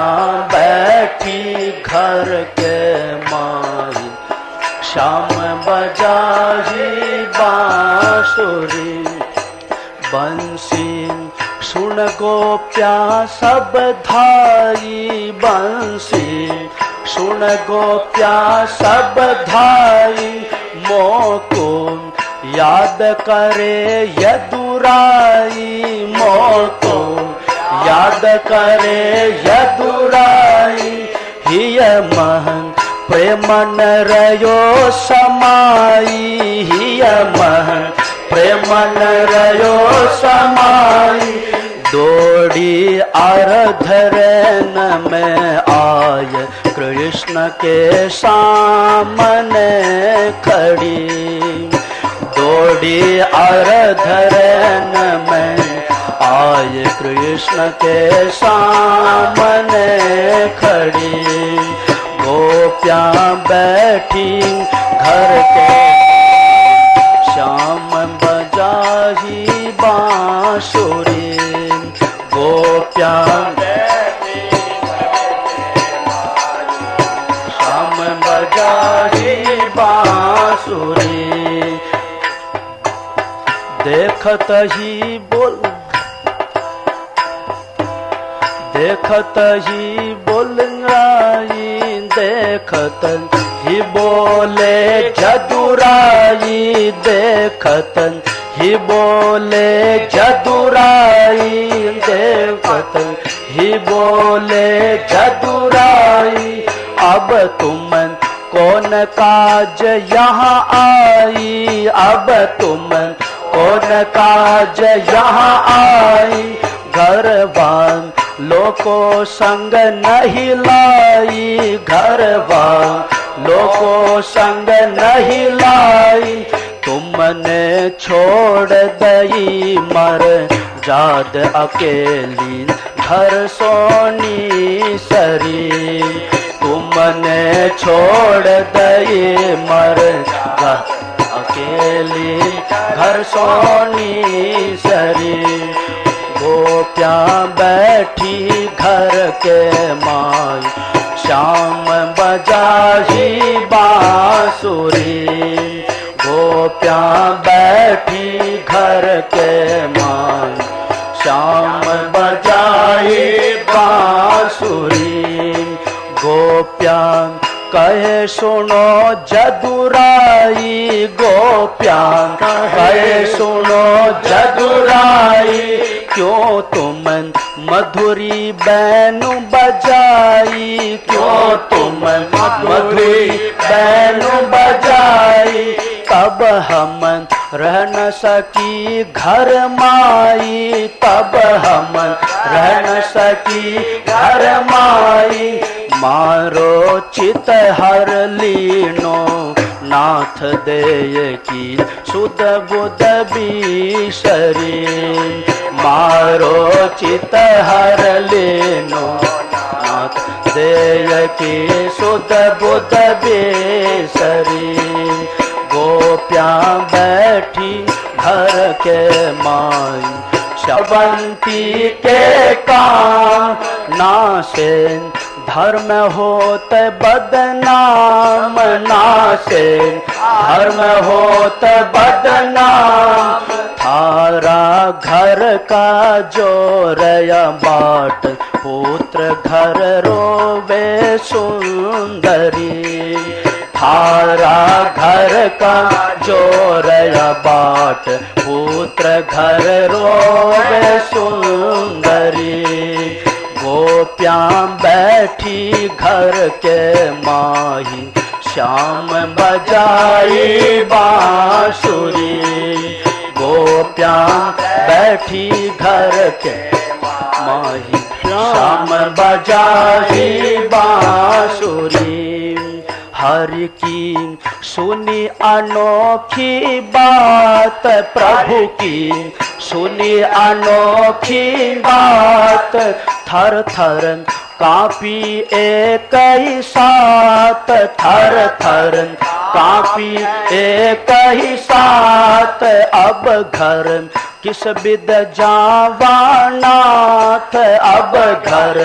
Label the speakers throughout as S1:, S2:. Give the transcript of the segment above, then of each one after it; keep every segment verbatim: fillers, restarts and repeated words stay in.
S1: बैठी घर के माई, श्याम बजाही बांसुरी। बंसी सुन गोप्या सब धाई, बंसी सुन गोप्या सब धाई। मोको याद करे यदुराई, मोको याद करे यदुराई। हिय महन प्रेमन रयो समाई, हिय महन प्रेमन रयो समाई। दौड़ी आराधन में आय, कृष्ण के सामने खड़ी। दौड़ी आराधन में आय, कृष्ण के सामने खड़ी। गोपिया बैठी घर के, श्याम बजाही बांसुरी। गोपिया श्याम बजाही बांसुरी। देखत ही बोल, देखत ही बोलराई, देखत ही बोले जदुराई। देखत ही बोले जदुराई, देखत ही बोले जदुराई। अब तुम कौन काज यहाँ आई, अब तुम कौन काज यहाँ आई। घरवान लोको संग नहीं लाई, घरवान लोको संग नहीं लाई। तुमने छोड़ दई मर जाद अकेली, घर सोनी सरी। तुमने छोड़ दई मर जाद अकेली, घर सोनी सरी। गोपिया बैठी घर के माई, श्याम बजाही बांसुरी। गोपिया बैठी घर के माई, श्याम बजाही बांसुरी। गोपिया कहे सुनो जदुराई, गोपिया कहे सुनो जदुराई। क्यों तुम मधुरी बैनु बजाई, क्यों तुम मधुरी बैनु बजाई। तब हम रह न सकी घर माई, तब हम रह न सकी घर माई। मारो चित हर लीनो नाथ देय की, सुध बुध बीसरी। मारो चित हर लीनो नाथ देय की, सुध बुध बीसरी। गोपिया बैठी घर के माई, शबंती के काम नासे। धर्म होत बदनाम नासे, धर्म होत बदनाम। थारा घर का जोरया बाट, पुत्र घर रोवे सुंदरी। थारा घर का जोरया बाट, पुत्र घर रोवे सुंदरी। गोपिया बैठी घर के माही, श्याम बजाई बांसुरी। गोपिया बैठी घर के माही, श्याम बजाई बांसुरी। हरि की सुनी अनोखी बात, प्रभु की सुनी अनोखी बात। थर थर कापी एक ही साथ, थर थर कापी एक ही साथ। अब घर किस बिद जावा नाथ, अब घर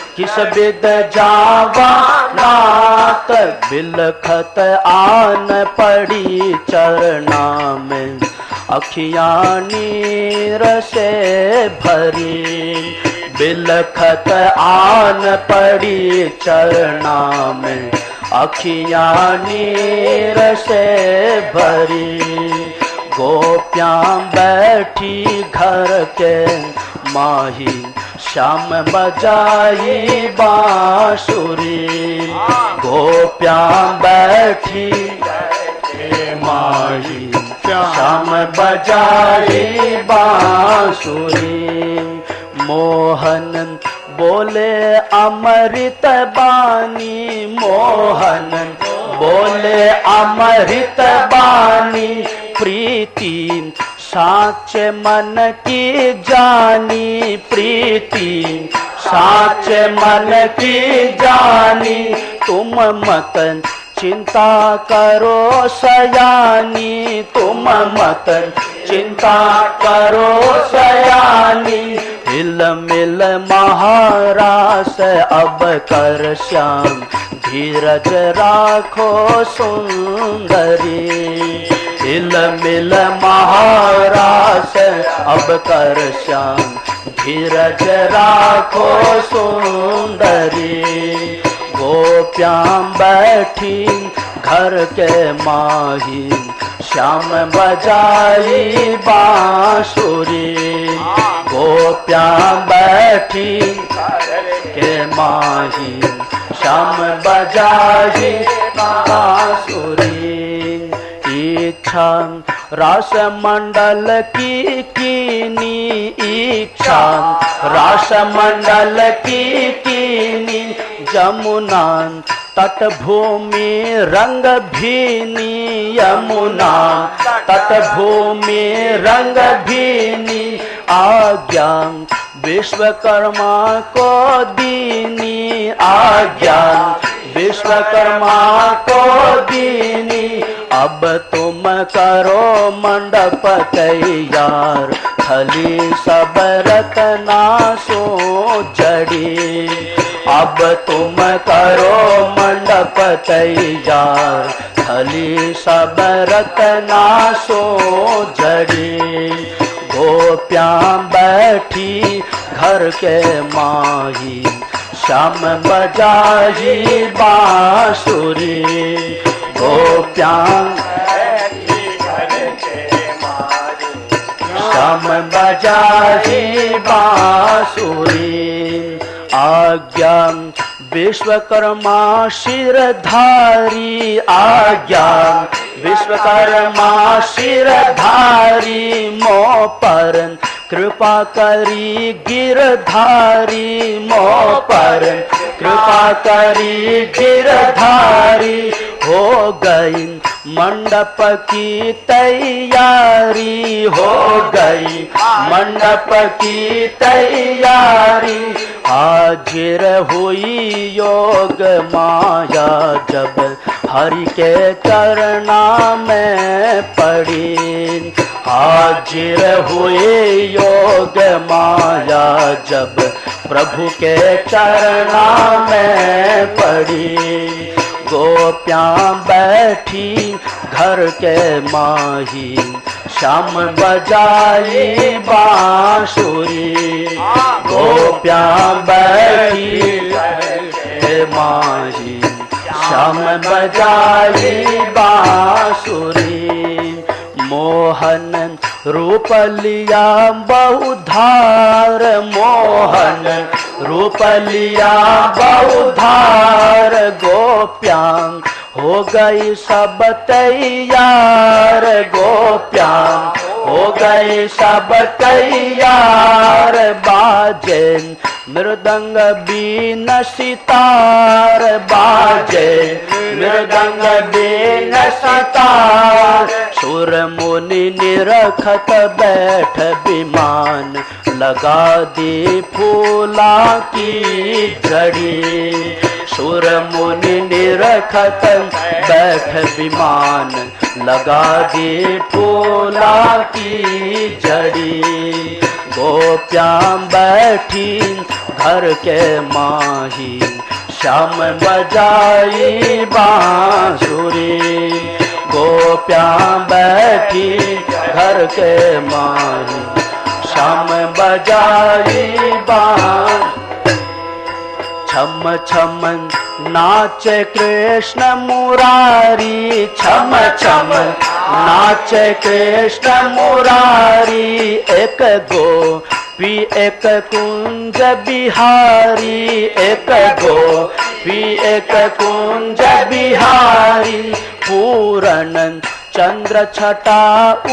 S1: किस बिद जावा नाथ, बिलखत आन पड़ी चरना में, अखियाँ नीर से भरी। बिलखत आन पड़ी चरना में, अखियाँ नीर से भरी। गोपियाँ बैठी घर के माही, श्याम बजाई बांसुरी। गोपियाँ बैठी माही, श्याम बजाई बांसुरी। मोहन बोले अमृत बानी, मोहन बोले अमृत बानी। प्रीति साच मन की जानी, प्रीति साच मन की जानी। तुम मत चिंता करो सयानी, तुम मत चिंता करो सयानी। हिल मिल महारास अब कर श्याम, धीरज राखो सुंदरी। हिल मिल महारास अब कर श्याम, धीरज राखो सुंदरी। गोपियाँ बैठी घर के माही, श्याम बजाई बांसुरी। गोपियाँ बैठी के माही, श्याम बजाई बांसुरी। इच्छा रास मंडल की कीनी, इच्छा रास मंडल की कीनी। यमुना तट भूमि रंग भीनी, यमुना तट भूमि रंग भीनी। आज्ञा विश्वकर्मा को दीनी, आज्ञा विश्वकर्मा को दीनी। अब तुम करो मंडप तैयार, थली सब रत्ना सो जड़ी। अब तुम करो मंडप तैयार, थली सब रत्ना सो जड़ी। गोपियाँ बैठी घर के माही, श्याम बजाई बांसुरी। गोपियाँ बैठी घर के माही, श्याम बजाई बांसुरी। आज्ञा विश्वकर्मा शिरधारी, आज्ञा विश्वकर्मा शिरधारी। मोह पर कृपा करी गिरधारी, मोह पर कृपा करी गिरधारी। हो गई मंडप की तैयारी, हो गई मंडप की तैयारी। हाजिर हुई योग माया जब हरि के चरना में पड़ी। हाजिर हुई योग माया जब प्रभु के चरना में पड़ी। गोपियाँ बैठी घर के माही, श्याम बजाई बांसुरी। गोपियाँ बैठी घर के माही, श्याम बजाई बांसुरी। मोहन रूप लिया बहुधार, मोहन रूप लिया बहुधार। गोपियाँ हो गई सब तैयार, गोपियाँ हो गई सब तैयार। बाजे मृदंग बीन सितार, बाजे मृदंग बीन सितार। सुर मुनि निरखत बैठ विमान, लगा दी फूला की जड़ी। सुर मुनि निरखत बैठ विमान, लगा दे ठोला की जड़ी। गोपियाँ बैठी घर के माही, श्याम बजाई बांसुरी। गोपियाँ बैठी घर के माही, श्याम बजाई बांसुरी। छम छम नाचे कृष्ण मुरारी, छम छम नाचे कृष्ण मुरारी। एक गोपी एक कुंज बिहारी, एक गोपी एक कुंज बिहारी। पूरन चंद्र छटा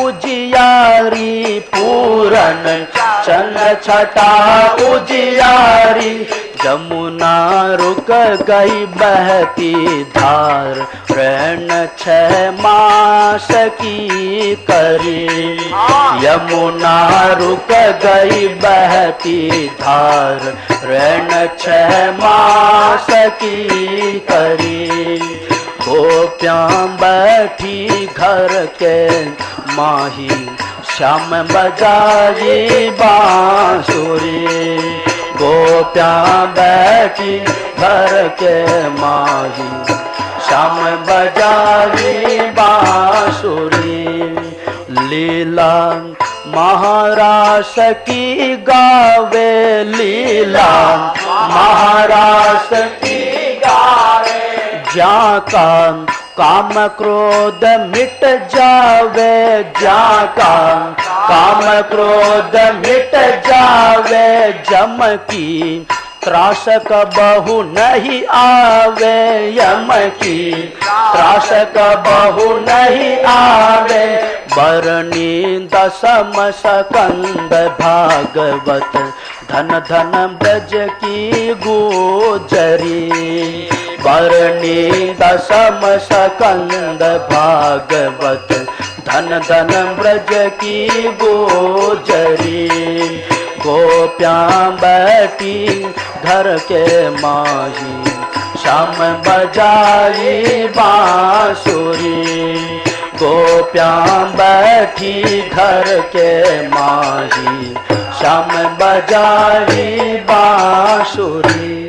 S1: उजियारी, पूरन चंद्र छटा उजियारी। जमुना रुक गई बहती धार, ऋण छह मास की करी। यमुना रुक गई बहती धार, ऋण छह मास की करी। गोपियाँ बैठी घर के माही, श्याम बजाई बांसुरी। गोपियाँ बैठी घर के माही, श्याम बजाई बांसुरी। लीला महारास की गावे, लीला महारास की गावे। जाका काम क्रोध मिट जावे, जाका काम क्रोध मिट जावे। जम की त्रासक बहु नहीं आवे, यम की त्रासक बहु नहीं आवे। बरनी दसम सकंद भागवत, धन धन ब्रज की गोचरी। बरनी दसम सकंद भागवत, धन धन ब्रज की गोचरी। गोपियाँ बैठी घर के माही, श्याम बजाई बांसुरी। गोपियाँ बैठी घर के माही, श्याम बजाई बांसुरी।